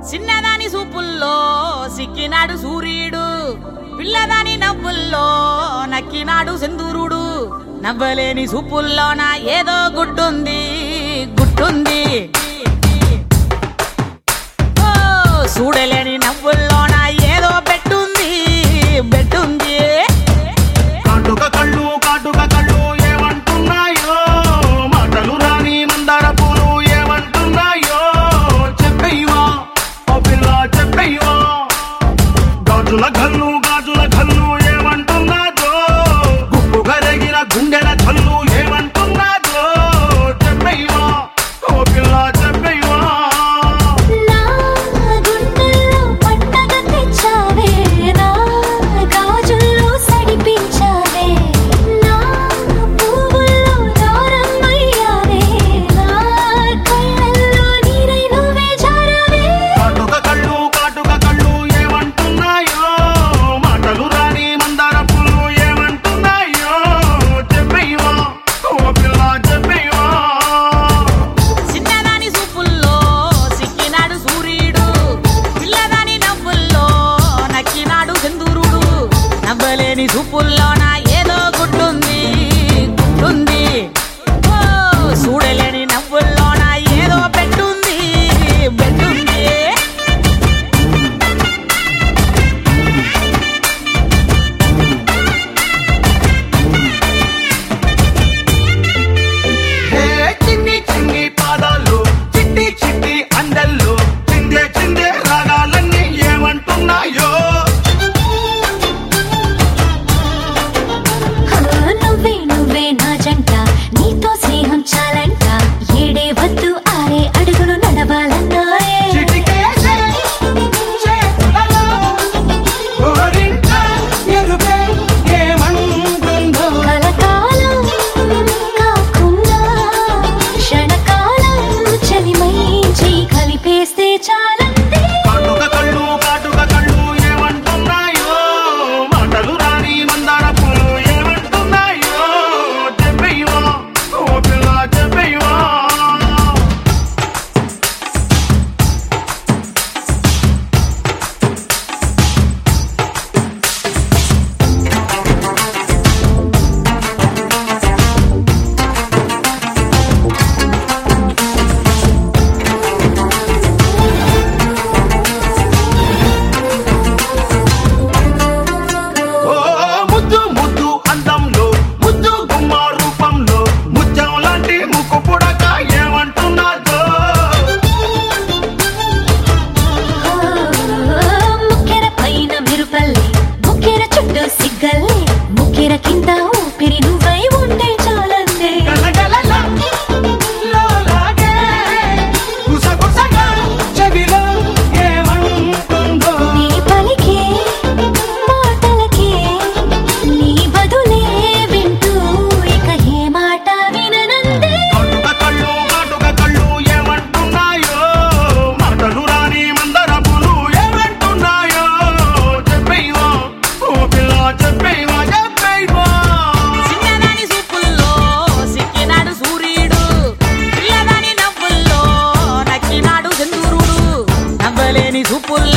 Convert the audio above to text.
చిన్నదాని సూపుల్లో సిక్కినాడు సూర్యుడు, పిల్లదాని నవ్వుల్లో నక్కినాడు సింధూరుడు. నవ్వలేని సూపుల్లోన ఏదో గుడ్డుంది గుట్టుంది, చూడలేని నవ్వుల్లోన ఏదో బెట్టుంది బెట్టుంది. కాటుక కళ్ళు కాటుక కళ్ళు ఏమంటున్నాయో, మాటలు రాని మందార పూలు ఏమంటున్నాయో. చెప్పయ్యవా ఓ పిల్ల చెప్పయ్యవా, గాజుల గల్లు గాజుల గల్లు ఏమంటున్నాదో, గుప్పు గరగిన గుండెల కళ్ళు ఏమంటున్నాదో. చెప్పయ్యవా ఓ పిల్ల చెప్పయ్యవా. నవ్వలేని సూపుల్లోన ఏదో గుడ్డుంది గుడ్డుంది, చూడలేని నవ్వుల్లోన ఏదో బెట్టుంది బెట్టుంది. చిన్ని చిన్ని పాదాలు చిట్టి చిట్టి అందెల్లో చిందే చిందే రాగాలన్నీ ఏమంటున్నాయో. నీతో స్నేహం చాలంట, ఏడే వద్దు ఆరే అడుగులు నడవాలన్నాయే. కలకాలం కాకుండా క్షణకాలం చలిమై చేయి కలిపేస్తే చాలంతే. కాటుక కళ్ళు కాటుక కళ్ళు ఏమంటున్నాయో, మాటలు రాని మందార పూలు ఏమంటున్నాయో. చెప్పయ్యవా ఓ పిల్ల చెప్పయ్యవా. ఓ ముద్దు ముద్దు అందంలో ముద్దు గుమ్మ రూపంలో ముత్యం లాంటి ముక్కు పుడక ఏమంటున్నాదో. ముక్కెర పైన మెరుపల్లే, ముక్కెర చుట్టూ సిగ్గల్లే, ముక్కెర కింద ఊపిరి నువ్వై ఉంటే చాలందే. గలగలలా లోలాగే గుసగుసగా చెవిలో ఏమంటుందో. నీ పలికే మాటలకే నీ బదులే వింటూ ఇక ఏ మాట విననందే. కాటుక కళ్ళు ఏమంటున్నాయో, మాటలు రాని మందర పూలు ఏమంటున్నాయో. చెప్పయ్యవా ఓ పిల్ల చెప్పయ్యవా చెప్పయ్యవా. చిన్నదాని సూపుల్లో సిక్కినాడు సూర్యుడు, పిల్లదాని నవ్వుల్లో నక్కినాడు సింధూరుడు. నవ్వలేని సూపుల్లో